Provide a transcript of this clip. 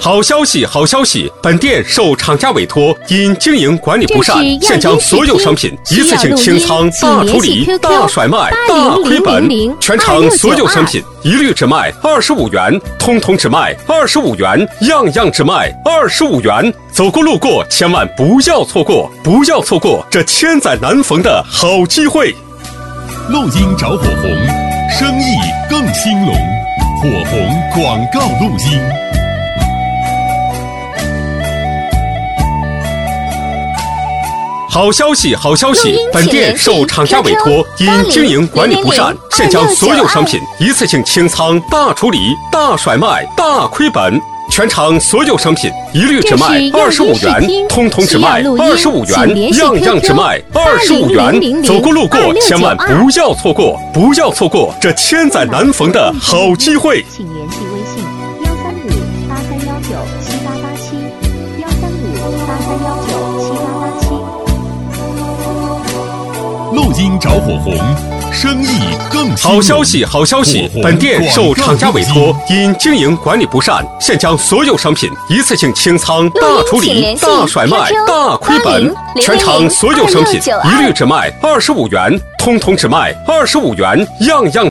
好消息，好消息！本店受厂家委托，因经营管理不善，现将所有商品一次性清仓、大处理、大甩卖、大亏本，全场所有商品一律只卖25元，通通只卖25元，样样只卖25元。走过路过，千万不要错过，不要错过这千载难逢的好机会。 录音找火红，生意更兴隆。火红广告录音。 好消息，好消息！本店受厂家委托，因经营管理不善，现将所有商品一次性清仓、大处理、大甩卖、大亏本，全场所有商品一律只卖25元，通通只卖25元，样样只卖25元。走过路过，千万不要错过，不要错过这千载难逢的好机会。 请联系微信135-8319-7887，135-8319-7887。 录音找火红，生意更兴隆。 好消息，好消息！本店受厂家委托，因经营管理不善，现将所有商品一次性清仓、大处理、大甩卖、大亏本，全场所有商品一律只卖25元，通通只卖25元，样样